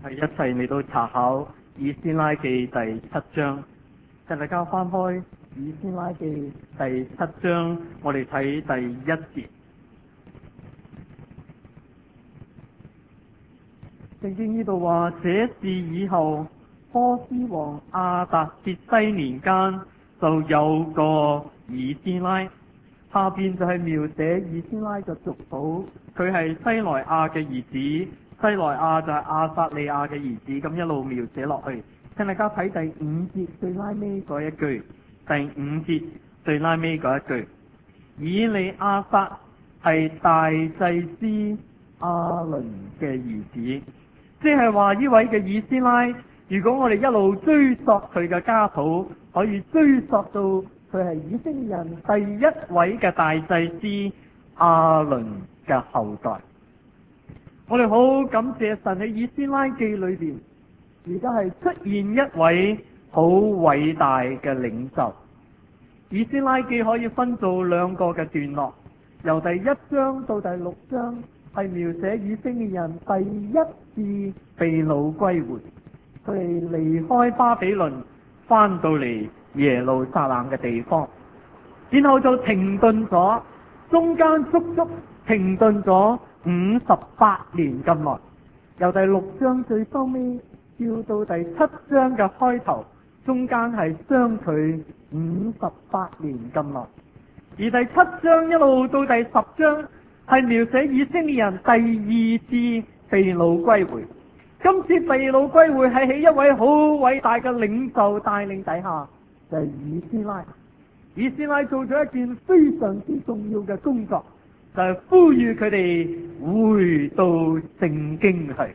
係一齊嚟到查考以斯拉記第7章，請大家翻開以斯拉記第7章，我哋睇第1節。聖經呢度話：這事以後，波斯王亞達薛西年間就有個以斯拉。下邊就係描寫以斯拉嘅族譜，佢係西萊亞嘅兒子，西萊亞就係亞撒利亞嘅兒子，咁一路描寫落去。請大家睇第5節最拉尾嗰一句，第5節最拉尾嗰一句，以利亞撒係大祭司亞倫嘅兒子，即係話呢位嘅以斯拉，如果我哋一路追溯佢嘅家譜，可以追溯到佢係以色列人第一位嘅大祭司亞倫嘅後代。我哋好感謝神喺以斯拉記裏邊，而家係出現一位好偉大嘅領袖。以斯拉記可以分做2個嘅段落，由第1章到第6章係描寫以色列人第一次被擄歸回，佢哋離開巴比倫翻到嚟耶路撒冷嘅地方，然後就停頓咗，中間足足停頓咗58年咁耐，由第6章最收尾跳到第7章嘅開頭，中間係相距58年咁耐，而第7章一路到第10章係描寫以色列人第2次被擄歸回。今次被擄歸回係喺一位好偉大嘅領袖帶領底下，就係以斯拉。以斯拉做咗一件非常之重要嘅工作，就係呼籲佢哋回到聖經去，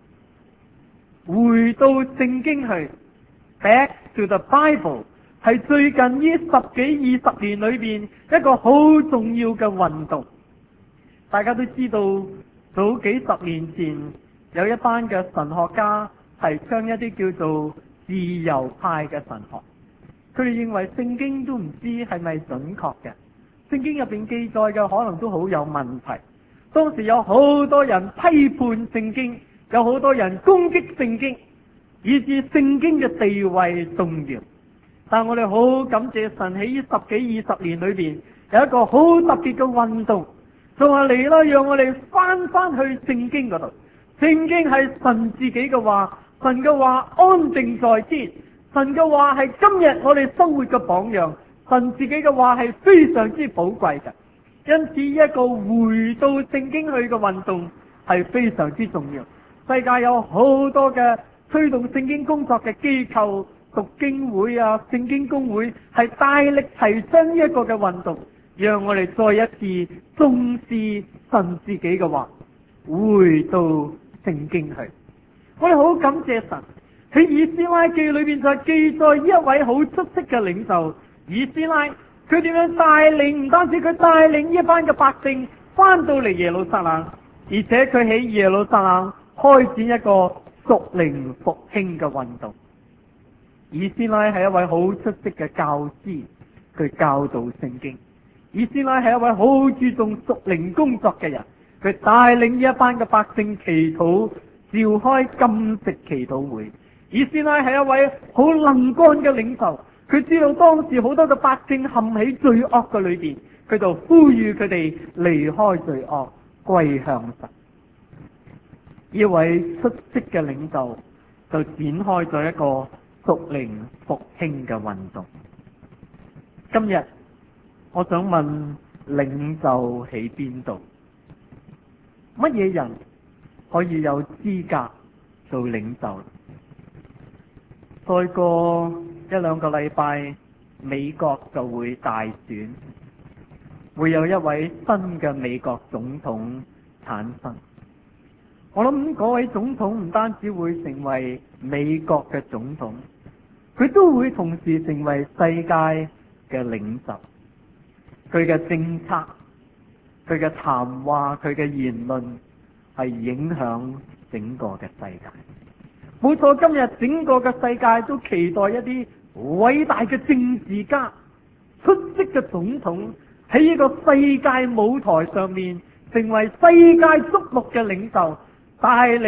回到聖經去 ，Back to the Bible， 係最近呢10幾20年裏邊一個好重要嘅運動。大家都知道，早幾十年前有一班嘅神學家提倡一啲叫做自由派嘅神學。佢哋認為聖經都唔知係咪準確嘅，聖經入邊記載嘅可能都好有問題。當時有好多人批判聖經，有好多人攻擊聖經，以致聖經嘅地位動搖。但我哋好感謝神喺呢10幾20年裏邊有一個好特別嘅運動，就話嚟啦，讓我哋翻去聖經嗰度。聖經係神自己嘅話，神嘅話安定在天。神嘅話係今日我哋生活嘅榜樣，神自己嘅話係非常之寶貴嘅，因此一個回到聖經去嘅運動係非常之重要。世界有好多嘅推動聖經工作嘅機構，讀經會啊、聖經公會係大力提倡呢一個嘅運動，讓我哋再一次重視神自己嘅話，回到聖經去。我哋好感謝神。喺以斯拉記裏邊就記載一位好出色嘅領袖以斯拉，佢點樣帶領，唔單止佢帶領一班嘅百姓翻到嚟耶路撒冷，而且佢喺耶路撒冷開展一個屬靈復興嘅運動。以斯拉係一位好出色嘅教師，佢教導聖經。以斯拉係一位好注重屬靈工作嘅人，佢帶領一班嘅百姓祈禱，召開禁食祈禱會。以斯拉係一位好能幹嘅領袖，佢知道當時好多嘅百姓陷喺罪惡嘅裏邊，佢就呼籲佢哋離開罪惡，歸向神。呢位出色嘅領袖就展開咗一個屬靈復興嘅運動。今日我想問，領袖喺邊度？乜嘢人可以有資格做領袖？再過1-2個禮拜，美國就會大選，會有一位新嘅美國總統產生。我諗嗰位總統唔單止會成為美國嘅總統，佢都會同時成為世界嘅領袖。佢嘅政策、佢嘅談話、佢嘅言論係影響整個嘅世界。冇錯，今日整個嘅世界都期待一啲偉大嘅政治家、出色嘅總統喺呢個世界舞台上面成為世界矚目嘅領袖，帶領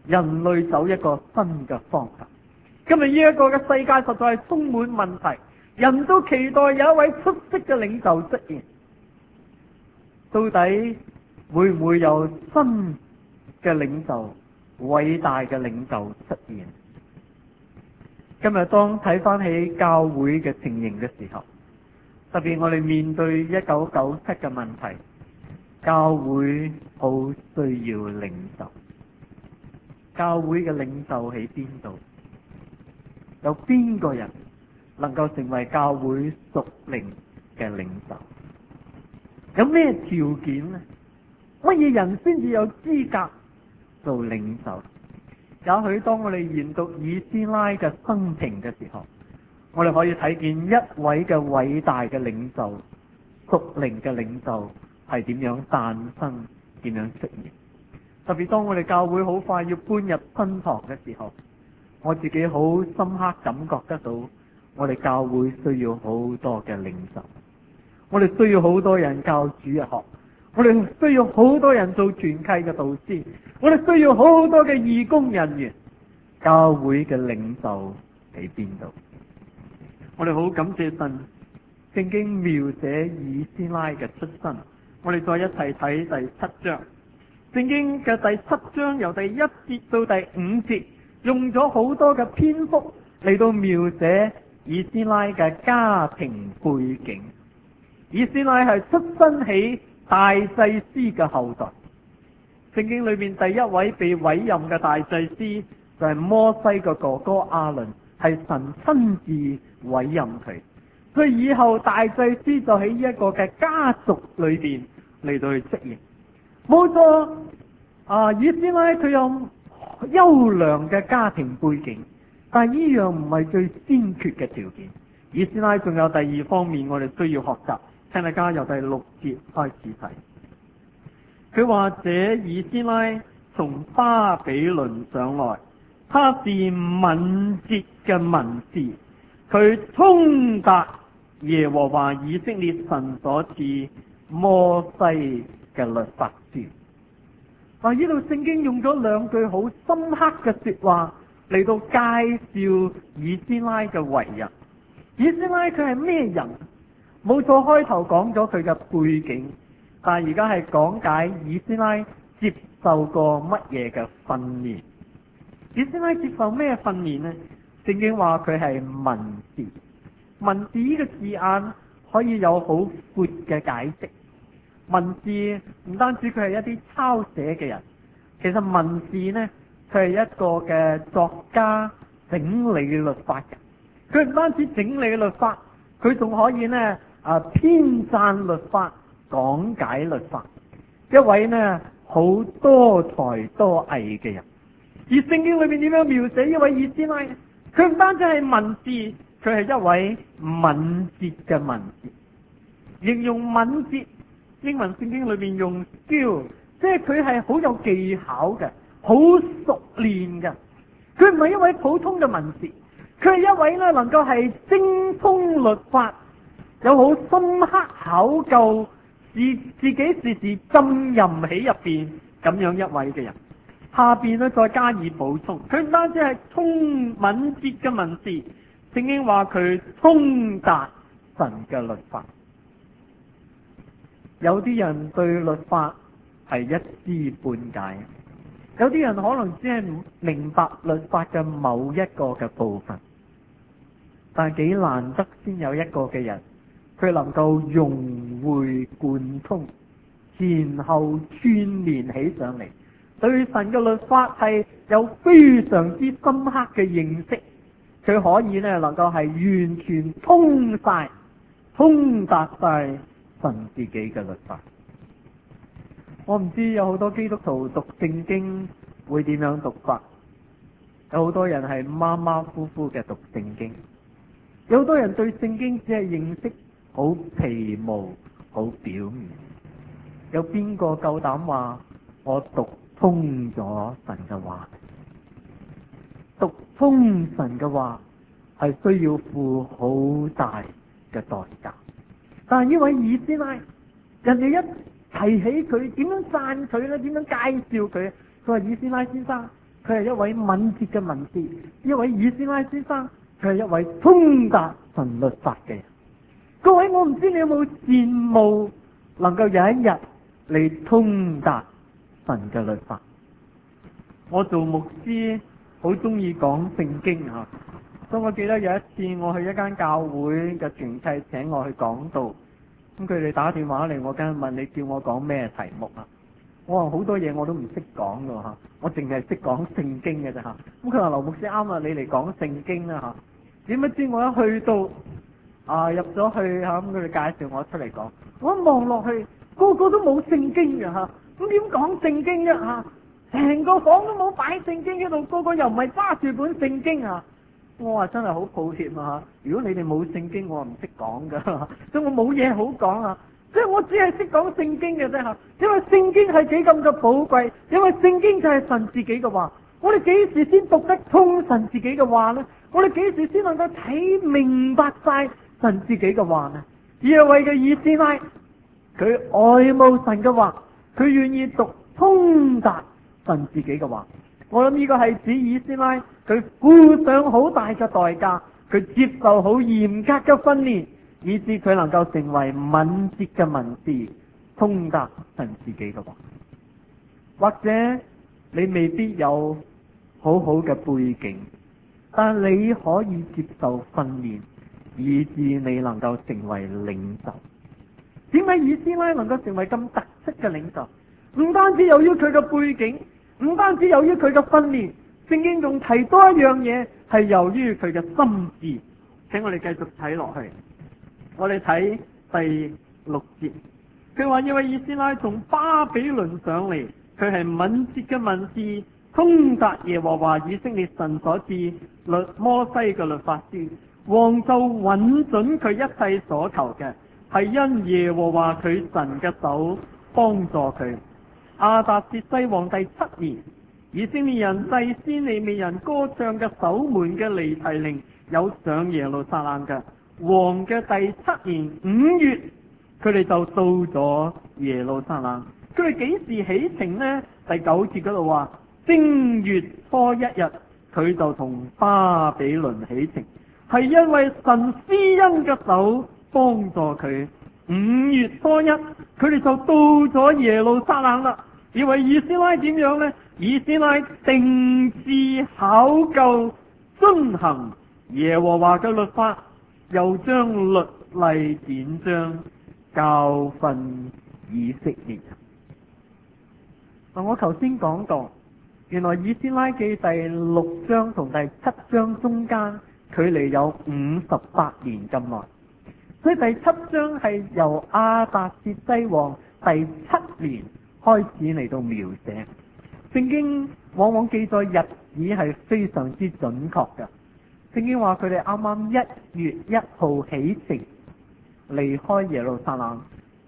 人類走一個新嘅方法。今日呢一個嘅世界實在係充滿問題，人都期待有一位出色嘅領袖出現。到底會唔會有新嘅領袖、偉大嘅領袖出現？今日當睇翻起教會嘅情形嘅時候，特別我哋面對1997嘅問題，教會好需要領袖。教會嘅領袖喺邊度？有邊個人能夠成為教會屬靈嘅領袖？有咩條件呢？乜嘢人先至有資格做領袖？也許當我哋研讀以斯拉嘅生平嘅時候，我哋可以睇見一位嘅偉大嘅領袖，屬靈嘅領袖係點樣誕生、點樣出現。特別當我哋教會好快要搬入新堂嘅時候，我自己好深刻感覺得到，我哋教會需要好多嘅領袖，我哋需要好多人教主日學，我哋需要好多人做團契嘅導師，我哋需要好多嘅義工人員。教會嘅領袖喺邊度？我哋好感謝神，聖經描寫以斯拉嘅出身。我哋再一齊睇第7章，聖經嘅第7章由第1節到第5節，用咗好多嘅篇幅嚟到描寫以斯拉嘅家庭背景。以斯拉係出身喺大祭司嘅後代。聖經裏面第一位被委任嘅大祭司就係摩西嘅哥哥亞倫，係神親自委任佢，所以以後大祭司就喺一個嘅家族裏邊嚟到去出現。冇錯，以斯拉佢有優良嘅家庭背景，但係呢樣唔係最先決嘅條件。以斯拉仲有第二方面，我哋需要學習。請大家由第6節開始睇。佢話：這以斯拉從巴比倫上來，他是敏捷嘅文士，佢通達耶和華以色列神所賜摩西嘅律法書。嗱，呢度聖經用咗2句好深刻嘅說話嚟到介紹以斯拉嘅為人。以斯拉佢係咩人？冇錯，開頭講咗佢嘅背景，但係而家係講解以斯拉接受過乜嘢嘅訓練。以斯拉接受咩訓練呢？聖經話佢係文士。文士呢個字眼可以有好闊嘅解釋。文士唔單止佢係一啲抄寫嘅人，其實文士呢，佢係一個嘅作家，整理律法嘅。佢唔單止整理律法，佢仲可以呢編撰律法、講解律法，一位呢好多才多藝嘅人。而聖經裏面點樣描寫呢位以斯拉？佢唔單止係文士，佢係一位敏捷嘅文士。形容敏捷，英文聖經裏面用 skill， 即係佢係好有技巧嘅，好熟練嘅。佢唔係一位普通嘅文士，佢係一位呢能夠係精通律法，有好深刻考究，自己時時浸淫喺入邊咁樣一位嘅人。下邊呢再加以補充，佢唔單止係敏捷嘅文士，聖經話佢通達神嘅律法。有啲人對律法係一知半解，有啲人可能只係明白律法嘅某一個嘅部分，但係幾難得先有一個嘅人，佢能夠融會貫通，前後串連起上嚟，對神嘅律法係有非常之深刻嘅認識。佢可以呢能夠係完全通達晒神自己嘅律法。我唔知有好多基督徒讀聖經會點樣讀法，有好多人係馬馬虎虎嘅讀聖經，有好多人對聖經只係認識好皮毛、好表面。有邊個夠膽話我讀通咗神嘅話？讀通神嘅話係需要付好大嘅代價。但係呢位以斯拉，人哋一提起佢，點樣讚佢咧？點樣介紹佢？佢話：以斯拉先生， 佢係一位敏捷嘅文士，一位以斯拉先生，佢係一位通達神律法嘅人。各位，我唔知你有冇羨慕能夠有一日你通達神嘅律法？我做牧師好中意講聖經啊，所以我記得有一次我去一間教會嘅團契請我去講道，咁佢哋打電話嚟，我梗係問你叫我講咩題目啊？我話好多嘢我都唔識講噶吓，我淨係識講聖經嘅啫吓。咁佢話劉牧師啱啊，你嚟講聖經啦吓。點不知我一去到入咗去吓，咁佢哋介紹我出嚟講，我一望落去個個都冇聖經嘅吓，咁點講聖經啫吓？成個房都冇擺聖經喺度，個個又唔係揸住本聖經啊！我話真係好抱歉啊！如果你哋冇聖經，我唔識講噶，所以我冇嘢好講啊！即係我只係識講聖經嘅啫吓，因為聖經係幾咁嘅寶貴，因為聖經就係神自己嘅話。我哋幾時先讀得通神自己嘅話呢？我哋幾時先能夠睇明白晒神自己嘅話呢？耶和華嘅以斯拉，佢愛慕神嘅話，佢願意讀通達神自己嘅話。我諗呢個係指以斯拉，佢付上好大嘅代價，佢接受好嚴格嘅訓練，以致佢能夠成為敏捷嘅文士，通達神自己嘅話。或者你未必有好好嘅背景，但你可以接受訓練，以致你能夠成為領袖。點解以斯拉能夠成為咁特色嘅領袖？唔單止由於佢嘅背景，唔單止由於佢嘅訓練，聖經仲提多一樣嘢，係由於佢嘅心智。請我哋繼續睇落去，我哋睇第6節，佢話因為以斯拉從巴比倫上嚟，佢係敏捷嘅文士，通達耶和華以色列神所賜摩西嘅律法書，王就允准佢一切所求嘅，係因耶和華佢神嘅手幫助佢。亞達薛西王第7年，以色列人祭司利未人歌唱嘅守門嘅尼提寧有上耶路撒冷嘅，王嘅第7年5月，佢哋就到咗耶路撒冷。佢哋幾時起程呢？第9節嗰度話，正月初1日，佢就同巴比倫起程，係因為神施恩嘅手幫助佢。5月初1，佢哋就到咗耶路撒冷啦。以為以斯拉點樣呢？以斯拉定志考究遵行耶和華嘅律法，又將律例典章教訓以色列人。我頭先講到，原來以斯拉記第6章同第7章中間距離有58年咁耐，所以第7章係由亞達薛西王第7年開始嚟到描寫。聖經往往記載日子係非常之準確嘅。聖經話佢哋啱啱1月1號起程離開耶路撒冷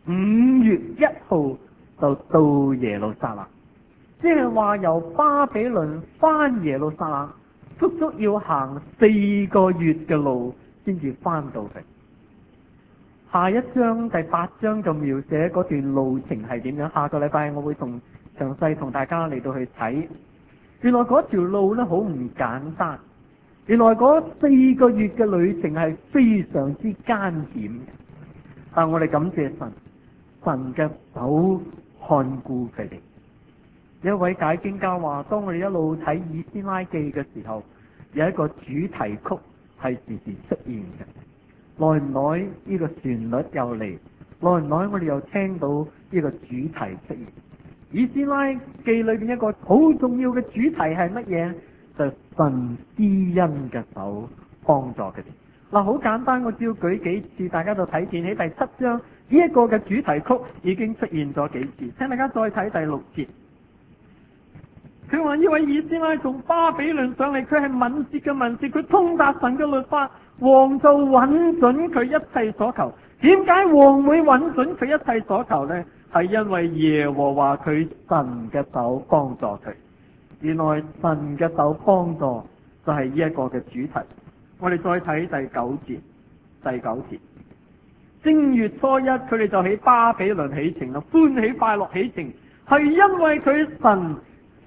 ，5月1號就到耶路撒冷，即係話由巴比倫翻耶路撒冷，足足要行4個月嘅路先至翻到去。下一章第8章就描寫嗰段路程係點樣。下個禮拜我會詳細同大家嚟到去睇。原來嗰條路咧好唔簡單，原來嗰4個月嘅旅程係非常之艱險。但我哋感謝神，神嘅手看顧佢哋。有一位解經家話，當我哋一路睇以斯拉記嘅時候，有一個主題曲係時時出現嘅。耐唔耐呢個旋律又嚟，耐唔耐我哋又聽到呢個主題出現。以斯拉記裏邊一個好重要嘅主題係乜嘢？就係神施恩嘅手幫助佢哋。嗱，好簡單，我只要舉幾次，大家就睇見喺第7章呢一個嘅主題曲已經出現咗幾次。請大家再睇第6節。佢話呢位以斯拉從巴比倫上嚟，佢係敏捷嘅文士，佢通達神嘅律法，王就允准佢一切所求。點解王會允准佢一切所求呢？係因為耶和華佢神嘅手幫助佢。原來神嘅手幫助就係呢一個嘅主題。我哋再睇第9節。第9節，正月初1，佢哋就喺巴比倫起程啦，歡喜快樂起程，係因為佢神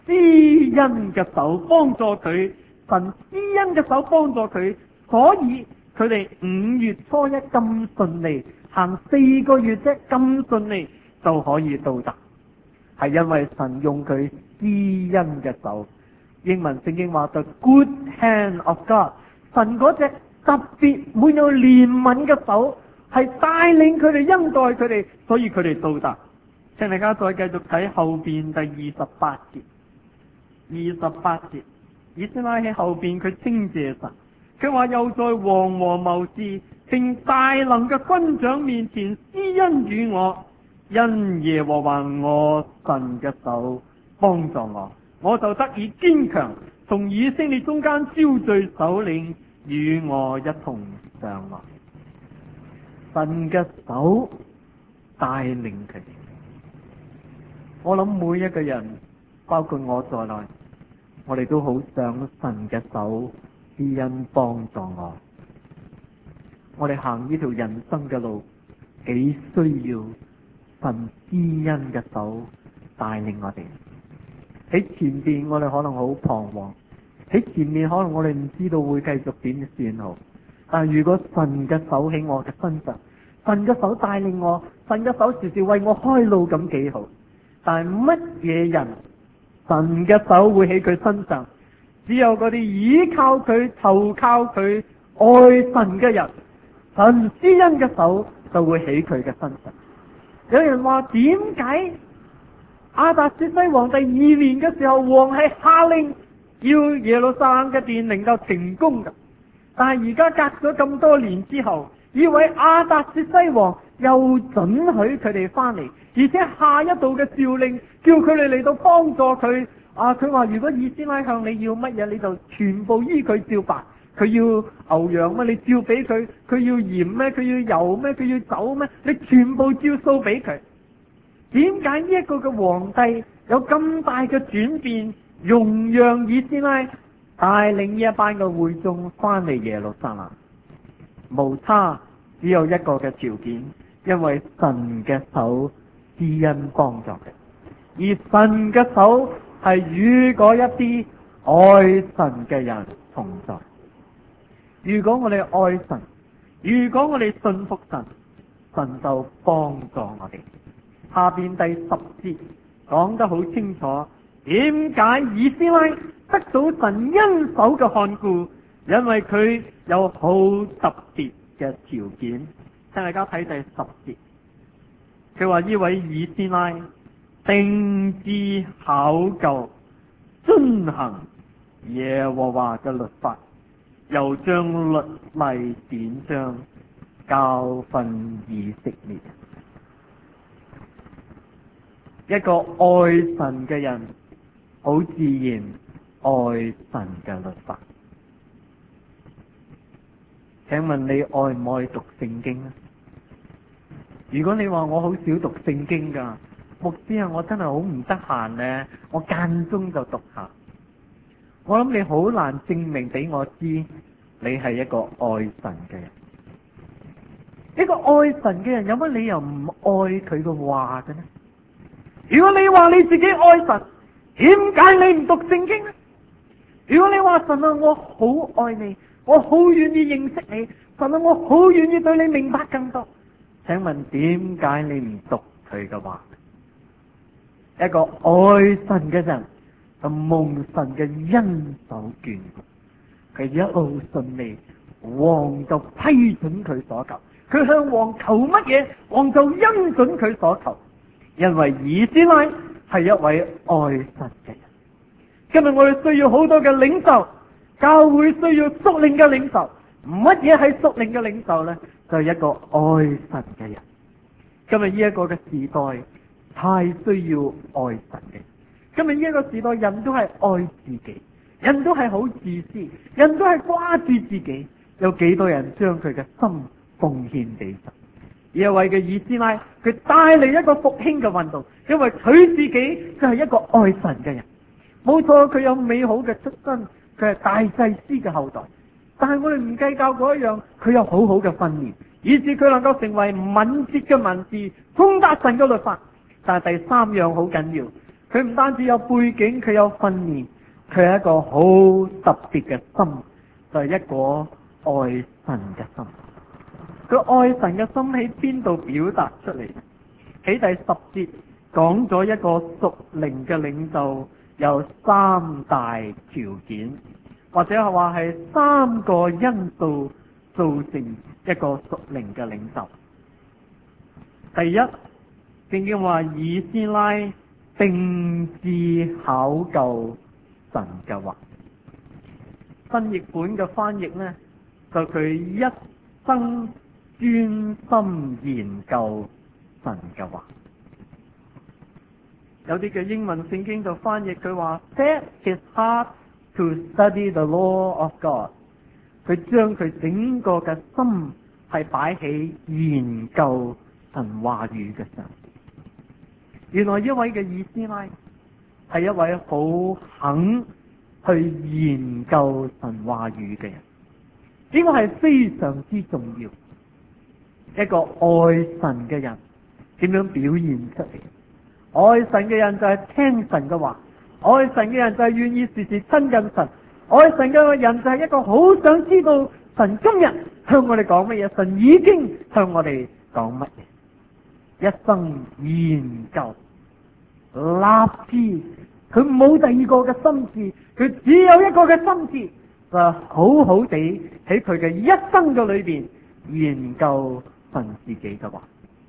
施恩嘅手幫助佢，神施恩嘅手幫助佢，所以佢哋5月初一咁順利，行4個月啫咁順利就可以到達，係因為神用佢施恩嘅手。英文聖經話 The good hand of God， 神嗰隻特別滿有憐憫嘅手，係帶領佢哋恩待佢哋，所以佢哋到達。請大家再繼續睇後邊第28節。28節，以斯拉喺後邊佢稱謝神，佢話又在王和謀士並大能嘅軍長面前施恩與我，因耶和華我神嘅手幫助我，我就得以堅強，從以色列中間招聚首領與我一同上來。神嘅手帶領佢哋。我諗每一個人，包括我在內，我哋都好想神嘅手施恩幫助我。我哋行呢條人生嘅路，幾需要神施恩嘅手帶領我哋。喺前邊我哋可能好彷徨，喺前面可能我哋唔知道會繼續點算好。但如果神嘅手喺我嘅身上，神嘅手帶領我，神嘅手時時為我開路，咁幾好。但係乜嘢人神嘅手會喺佢身上？只有嗰啲依靠佢、投靠佢、愛神嘅人，神施恩嘅手就會喺佢嘅身上。有人話點解亞達薛西王第2年嘅時候，王係下令要耶路撒冷嘅殿能夠成功嘅，但係而家隔咗咁多年之後，以為亞達薛西王又准許佢哋翻嚟，而且下一道嘅詔令叫佢哋嚟到幫助佢。佢話如果以斯拉向你要乜嘢，你就全部依佢照辦。佢要牛羊咩，你照俾佢；佢要鹽咩，佢要油咩，佢要酒咩，你全部照數俾佢。點解呢一個嘅皇帝有咁大嘅轉變，容讓以斯拉帶領呢一班嘅會眾翻嚟耶路撒冷？無他，只有一個嘅條件，因為神嘅手施恩幫助佢，而神嘅手係與嗰一啲愛神嘅人同在。如果我哋愛神，如果我哋信服神，神就幫助我哋。下邊第10節講得好清楚，點解以斯拉得到神恩手嘅看顧？因為佢有好特別嘅條件。請大家睇第10節，佢話呢位以斯拉定志考究，遵行耶和華嘅律法，又將律例典章教訓以色列。一個愛神嘅人，好自然愛神嘅律法。請問你愛唔愛讀聖經啊？如果你話我好少讀聖經噶，牧師啊，我真係好唔得閒呢，我間中就讀下。我諗你好難證明俾我知你係一個愛神嘅人。一個愛神嘅人有乜理由唔愛佢嘅話嘅呢？如果你話你自己愛神，點解你唔讀聖經呢？如果你話神啊，我好愛你，我好願意認識你，神啊，我好願意對你明白更多，請問點解你唔讀佢嘅話？一個愛神嘅人就蒙神嘅恩手眷顧，佢一路順利，王就批准佢所求，佢向王求乜嘢，王就恩准佢所求。因為以斯拉係一位愛神嘅人。今日我哋需要好多嘅領袖，教會需要屬靈嘅領袖。乜嘢係屬靈嘅領袖呢？就係一個愛神嘅人。今日呢一個嘅時代太需要愛神嘅。今日呢一個時代，人都係愛自己，人都係好自私，人都係掛住自己。有幾多人將佢嘅心奉獻俾神？而一位嘅以斯拉，佢帶嚟一個復興嘅運動，因為佢自己就係一個愛神嘅人。冇錯，佢有美好嘅出身，佢係大祭司嘅後代。但係我哋唔計較嗰一樣，佢有好好嘅訓練，以致佢能夠成為敏捷嘅文士，通達神嘅律法。但係第3樣好緊要， 佢唔單止有背景，佢有訓練，佢係一個好特別嘅心，就係一個愛神嘅心。佢愛神嘅心喺邊度表達出嚟？喺第10節講咗一個屬靈嘅領袖有3大條件，或者係話係3個因素造成一個屬靈嘅領袖。第一，聖經話以斯拉定志考究神嘅話。新譯本嘅翻譯呢，就佢一生專心研究神嘅話。有啲嘅英文聖經就翻譯佢話 set his heart to study the law of God。佢將佢整個嘅心係擺喺研究神話語嘅上。原來一位嘅以斯拉係一位好肯去研究神話語嘅人，呢個係非常之重要。一個愛神嘅人點樣表現出嚟？愛神嘅人就係聽神嘅話，愛神嘅人就係願意時時親近神，愛神嘅人就係一個好想知道神今日向我哋講乜嘢，神已經向我哋講乜嘢。一生研究立志，佢冇第二個嘅心志，佢只有一個嘅心志，就好好地喺佢嘅一生嘅裏邊研究神自己嘅話。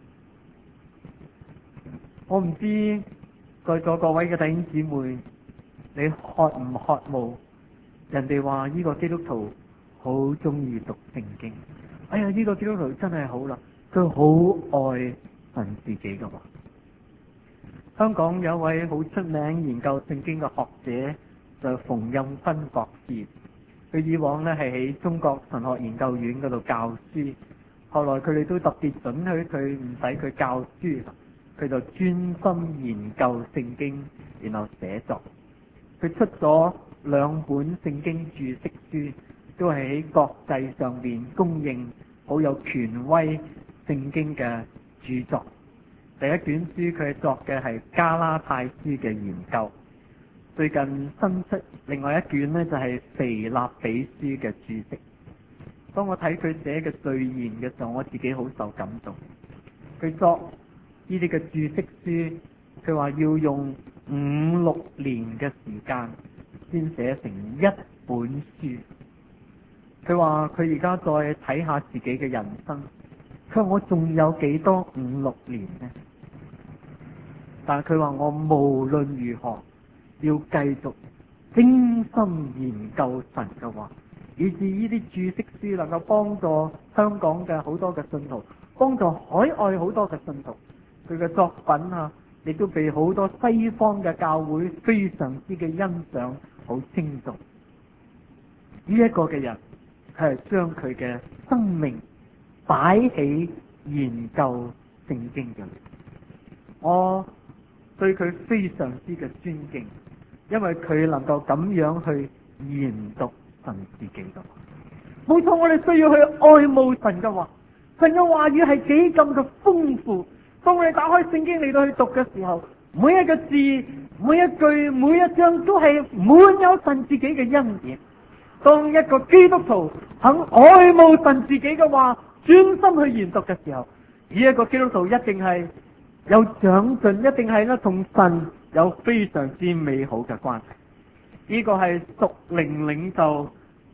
我唔知在座各位嘅弟兄姊妹，你渴唔渴慕人哋話呢個基督徒好中意讀聖經？哎呀，呢個基督徒真係好啦，佢好愛神自己嘅話。香港有一位好出名研究聖經嘅學者，就馮蔭芬博士。佢以往呢係喺中國神學研究院嗰度教書，後來佢哋都特別准許佢唔使佢教書，佢就專心研究聖經，然後寫作。佢出咗2本聖經注釋書，都係喺國際上面公認好有權威聖經嘅著作。第一卷書佢作嘅係加拉太書嘅研究，最近新出另外一卷呢，就係腓立比書嘅注釋。當我睇佢寫嘅序言嘅時候，我自己好受感動。佢作呢啲嘅注釋書，佢話要用5-6年嘅時間先寫成一本書。佢話佢而家再睇下自己嘅人生，佢話我仲有幾多5-6年呢？但係佢話我無論如何要繼續精心研究神嘅話，以至呢啲注釋書能夠幫助香港嘅好多嘅信徒，幫助海外好多嘅信徒。佢嘅作品啊，亦都被好多西方嘅教會非常之嘅欣賞，好稱頌。呢一個嘅人係將佢嘅生命擺喺研究聖經嘅。我對佢非常之嘅尊敬，因為佢能夠咁樣去研讀神自己嘅話。冇錯，我哋需要去愛慕神嘅話，神嘅話語係幾咁嘅豐富。當我哋打開聖經嚟到去讀嘅時候，每一個字、每一句、每一章都係滿有神自己嘅恩典。當一個基督徒肯愛慕神自己嘅話，專心去研讀嘅時候，呢一個基督徒一定係有長進，一定係咧同神有非常之美好嘅關係。呢個係屬靈領袖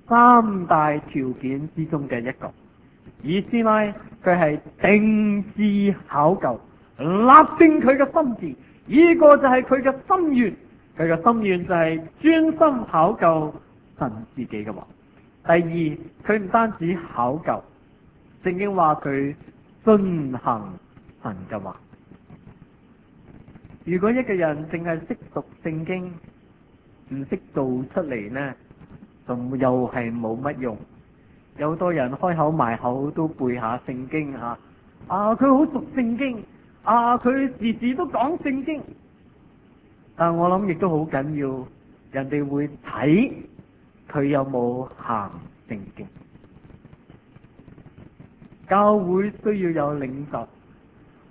3大條件之中嘅一個。以斯拉佢係定志考究，立定佢嘅心志，呢個就係佢嘅心願。佢嘅心願就係專心考究神自己嘅話。第二，佢唔單止考究，聖經話佢遵行神嘅話。如果一個人淨係識讀聖經，唔識做出嚟呢，就又係冇乜用。有好多人開口埋口都背下聖經吓，佢好熟聖經，佢時時都講聖經。但我諗亦都好緊要，人哋會睇佢有冇行聖經。教會需要有領袖，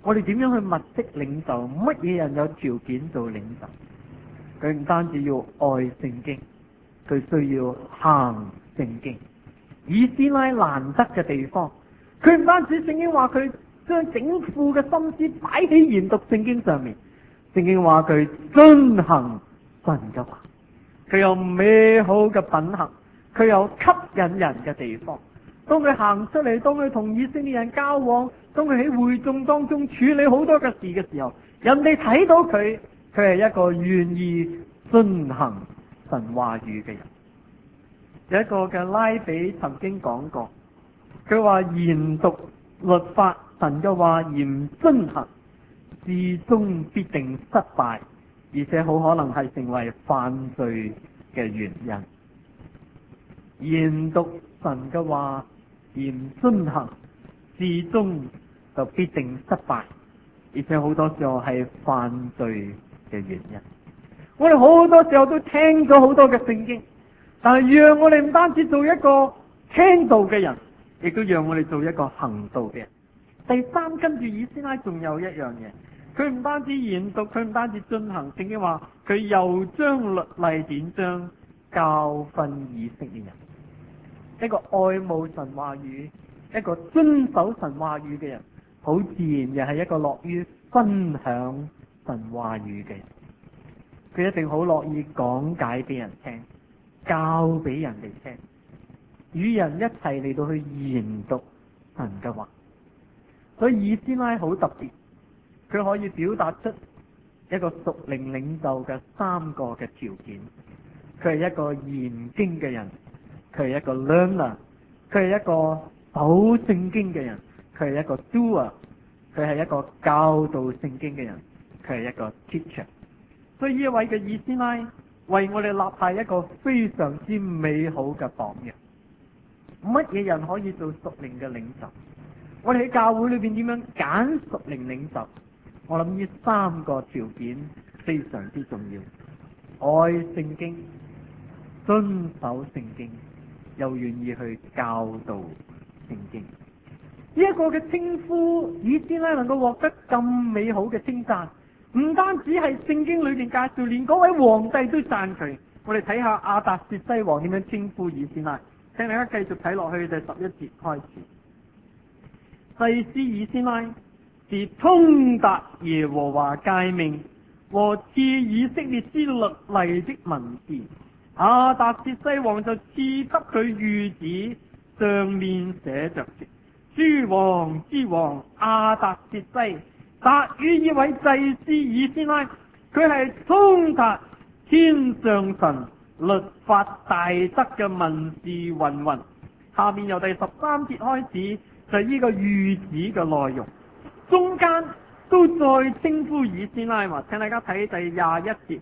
我哋點樣去物色領袖？乜嘢人有條件做領袖？佢唔單止要愛聖經，佢需要行聖經。以斯拉難得嘅地方，佢唔單止聖經話佢將整副嘅心思擺喺研讀聖經上面，聖經話佢遵行神嘅話，佢有美好嘅品行，佢有吸引人嘅地方。當佢行出嚟，當佢同以色列人交往，當佢喺會眾當中處理好多嘅事嘅時候，人哋睇到佢係一個願意遵行神話語嘅人。有一個嘅拉比曾經講過，佢話研讀律法神嘅話而唔遵行，至終必定失敗，而且好可能係成為犯罪嘅原因。研讀神嘅話而唔遵行，至終就必定失敗，而且好多時候係犯罪嘅原因。我哋好多時候都聽咗好多嘅聖經，但係讓我哋唔單止做一個聽道嘅人，亦都讓我哋做一個行道嘅人。第三，跟住以斯拉仲有一樣嘢，佢唔單止研讀，佢唔單止遵行，聖經話佢又將律例典章教訓以色列人。一個愛慕神話語，一個遵守神話語嘅人，好自然又係一個樂於分享神話語嘅人。佢一定好樂意講解俾人聽，教俾人哋聽，與人一齊嚟到去研讀神嘅話。所以以斯拉好特別，佢可以表達出一個屬靈領袖嘅三個嘅條件。佢係一個研經嘅人，佢係一個 learner， 佢係一個守聖經嘅人，佢係一個 doer， 佢係一個教導聖經嘅人，佢係一個 teacher。所以呢一位嘅以斯拉為我哋立下一個非常之美好嘅榜樣。乜嘢人可以做屬靈嘅領袖？我哋喺教會裏邊點樣揀屬靈領袖？我諗呢三個條件非常之重要：愛聖經、遵守聖經，又願意去教導聖經。呢一個嘅稱呼，以斯拉能夠獲得咁美好嘅稱讚，唔單止係聖經裏邊介紹，連嗰位皇帝都讚佢。我哋睇下亞達薛西王點樣稱呼以斯拉，請大家繼續睇落去第11節開始。祭司以斯拉是通達耶和華誡命和賜以色列之律例的文士，亞達薛西王就賜給佢諭旨，上面寫着說：諸王之王亞達薛西，達於呢位祭司以斯拉，佢係通達天上神律法大德嘅文士云云。下面由第13節開始就係呢個諭旨嘅內容，中間都再稱呼以斯拉話，請大家睇第21節。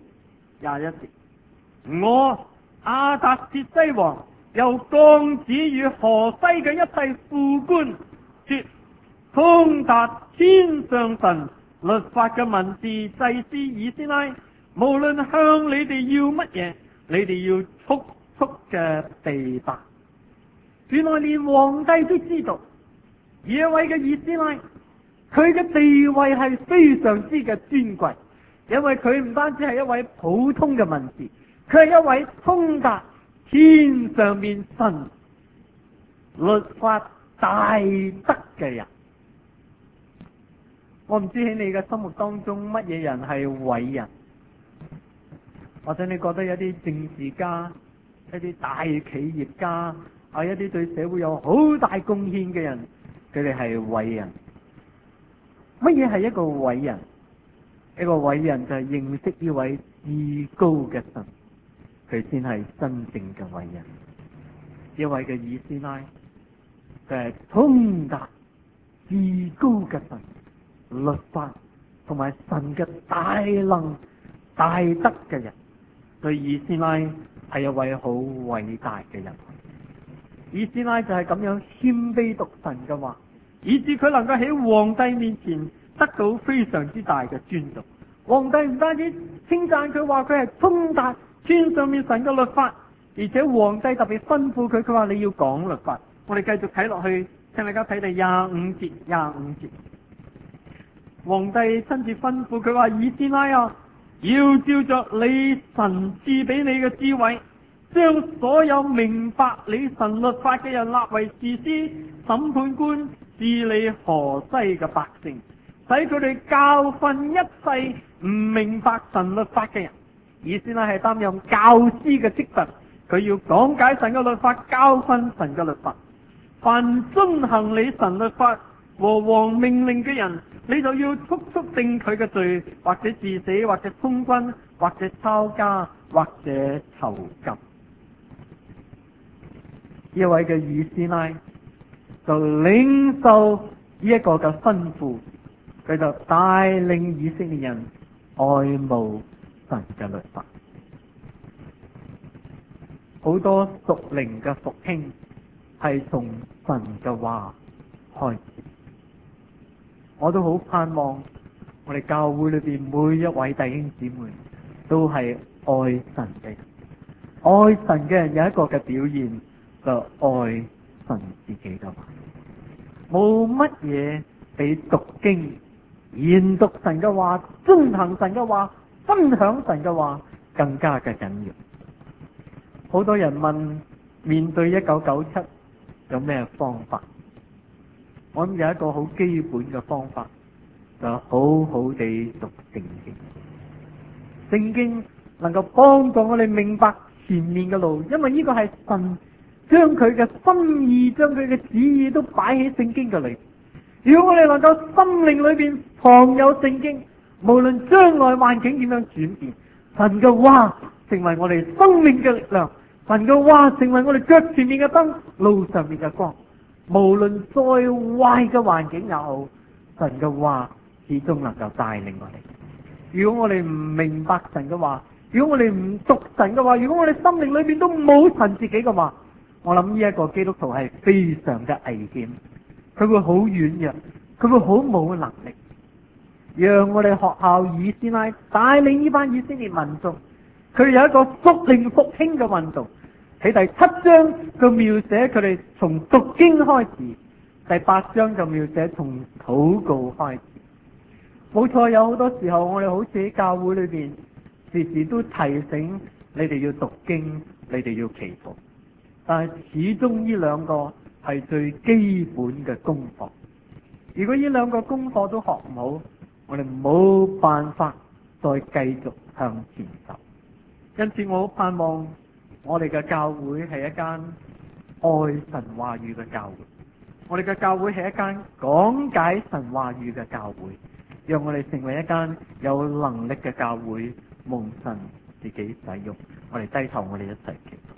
我亞達薛西王又降旨與河西嘅一切副官說：通達天上神律法嘅文士祭司以斯拉，無論向你哋要乜嘢，你哋要速速嘅地答。原來連皇帝都知道，呢一位嘅以斯拉，佢嘅地位係非常之嘅尊貴，因為佢唔單止係一位普通嘅文士，佢係一位通達天上面神律法大德嘅人。我唔知喺你嘅心目當中乜嘢人係偉人，或者你覺得有啲政治家、一啲大企業家，一啲對社會有好大貢獻嘅人，佢哋係偉人。乜嘢係一個偉人？一個偉人就係認識呢位至高嘅神，佢先係真正嘅偉人。呢位嘅以斯拉，佢係通達至高嘅神律法同埋神嘅大能大德嘅人，所以以斯拉係一位好偉大嘅人。以斯拉就係咁樣謙卑讀神嘅話，以致佢能夠喺皇帝面前得到非常之大嘅尊重。皇帝唔單止稱讚佢，話佢係通達天上面神嘅律法，而且皇帝特別吩咐佢，佢話你要講律法。我哋繼續睇落去，請大家睇第25節。 皇帝親自吩咐佢話：以斯拉啊，要照着你神賜俾你嘅智慧，將所有明白你神律法嘅人立為士師、審判官、治理河西嘅百姓，使佢哋教訓一切唔明白神律法嘅人。以斯拉係擔任教師嘅職份，佢要講解神嘅律法，教訓神嘅律法。凡遵行你神律法和王命令嘅人，你就要速定佢嘅罪，或者治死，或者充軍，或者抄家，或者囚禁。呢位嘅以斯拉就領受呢一個嘅吩咐，佢就帶領以色列人愛慕神嘅律法。好多屬靈嘅復興係從神嘅話開始。我都好盼望我哋教會裏邊每一位弟兄姊妹都係愛神嘅人。愛神嘅人有一個嘅表現，就愛神自己嘅話。冇乜嘢比讀經、研讀神嘅話、遵行神嘅話、分享神嘅話更加嘅緊要。好多人問，面對1997有咩方法？我諗有一個好基本嘅方法，就好好地讀聖經。聖經能夠幫助我哋明白前面嘅路，因為呢個係神將佢嘅心意、將佢嘅旨意都擺喺聖經嘅裏。如果我哋能夠心靈裏邊藏有聖經，無論將來環境點樣轉變，神嘅話成為我哋生命嘅力量，神嘅話成為我哋腳前面嘅燈，路上面嘅光。無論再壞嘅環境也好，神嘅話始終能夠帶領我哋。如果我哋唔明白神嘅話，如果我哋唔讀神嘅話，如果我哋心靈裏邊都冇神自己嘅話，我諗呢一個基督徒係非常嘅危險。佢會好軟弱，佢會好冇能力。讓我哋學校以斯拉帶領呢班以色列民眾，佢哋有一個屬靈復興嘅運動。喺第7章就描寫佢哋從讀經開始，第8章就描寫從禱告開始。冇錯，有好多時候我哋好似喺教會裏邊，時時都提醒你哋要讀經，你哋要祈禱。但係始終呢兩個係最基本嘅功課。如果呢兩個功課都學唔好，我哋冇辦法再繼續向前走。因此我好盼望我哋嘅教會係一間愛神話語嘅教會，我哋嘅教會係一間講解神話語嘅教會，讓我哋成為一間有能力嘅教會，蒙神自己使用。我哋低頭，我哋一齊祈禱。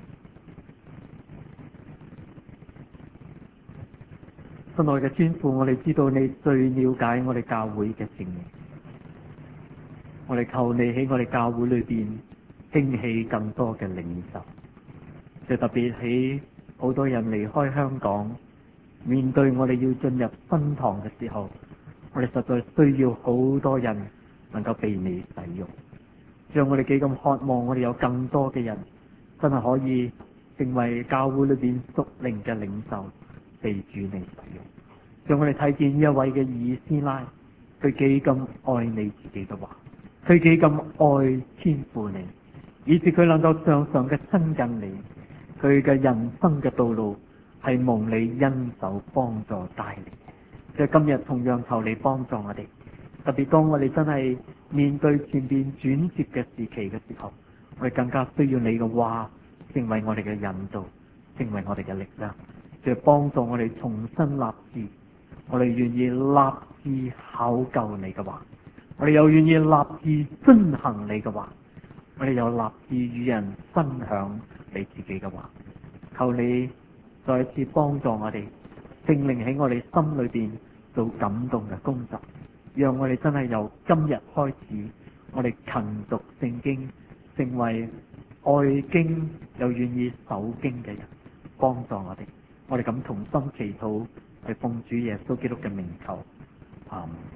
親愛嘅天父，我哋知道你最了解我哋教會嘅情形，我哋求你喺我哋教會裏邊興起更多嘅領袖，就特別喺好多人離開香港，面對我哋要進入新堂嘅時候，我哋實在需要好多人能夠被你使用。讓我哋幾咁渴望我哋有更多嘅人真係可以成為教會裏邊屬靈嘅領袖，被主你使用。讓我哋睇見呢一位嘅以斯拉，佢幾咁愛你自己嘅話，佢幾咁愛天父你，以致佢能夠常常嘅親近你。佢嘅人生嘅道路係蒙你恩手幫助帶領。就今日同樣求你幫助我哋，特別當我哋真係面對前邊轉折嘅時期嘅時候，我哋更加需要你嘅話成為我哋嘅引導，成為我哋嘅力量，就幫助我哋重新立志。我哋願意立志考究你嘅話，我哋又願意立志遵行你嘅話，我哋又立志與人分享你自己嘅話。求你再一次幫助我哋，聖靈喺我哋心裏邊做感動嘅工作，讓我哋真係由今日開始，我哋勤讀聖經，成為愛經又願意守經嘅人，幫助我哋。我哋咁同心祈禱，係奉主耶穌基督嘅名求，阿們。